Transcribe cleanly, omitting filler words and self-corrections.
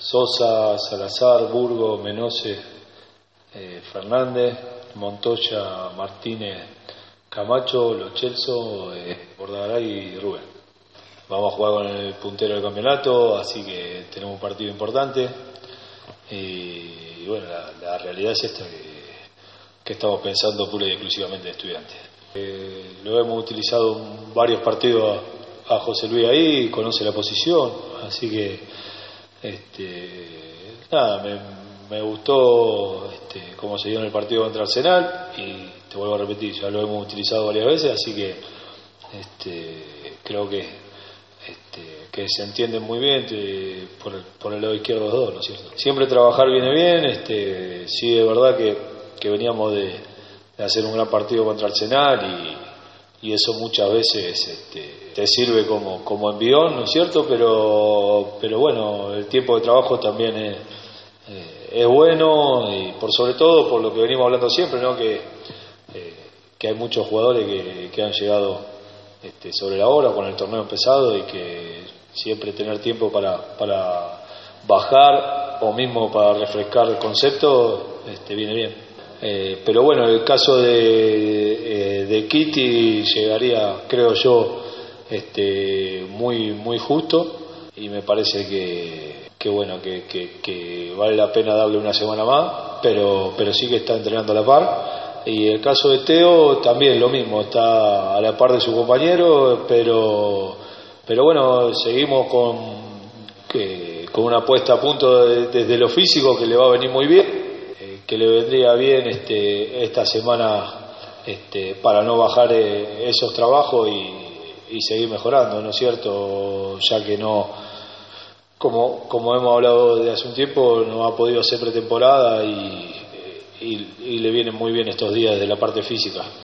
Sosa, Salazar, Burgo, Menose, Fernández, Montoya, Martínez, Camacho, Lo Celso, Bordagaray y Rubén. Vamos a jugar con el puntero del campeonato, así que tenemos un partido importante. Y bueno, la realidad es esta, que estamos pensando pura y exclusivamente en Estudiantes. Lo hemos utilizado en varios partidos a José Luis ahí, conoce la posición, así que nada, me gustó cómo se dio en el partido contra Arsenal, y te vuelvo a repetir, ya lo hemos utilizado varias veces, así que creo que se entienden muy bien por el lado izquierdo los dos, ¿no es cierto? Siempre trabajar viene bien, sí, es verdad que veníamos de hacer un gran partido contra Arsenal, y eso muchas veces te sirve como envión, ¿no es cierto? Pero bueno, el tiempo de trabajo también es bueno, y sobre todo por lo que venimos hablando siempre, ¿no? Que hay muchos jugadores que han llegado sobre la hora con el torneo empezado, y que siempre tener tiempo para bajar o mismo para refrescar el concepto viene bien. Pero bueno, el caso de Kitty llegaría, creo yo, muy justo, y me parece que bueno, que vale la pena darle una semana más, pero sí que está entrenando a la par. Y el caso de Teo también lo mismo, está a la par de su compañero, pero bueno, seguimos con una puesta a punto desde lo físico, que le va a venir muy bien, que le vendría bien esta semana para no bajar esos trabajos y seguir mejorando, ¿no es cierto? Ya que no, como hemos hablado de hace un tiempo, no ha podido hacer pretemporada, y le vienen muy bien estos días de la parte física.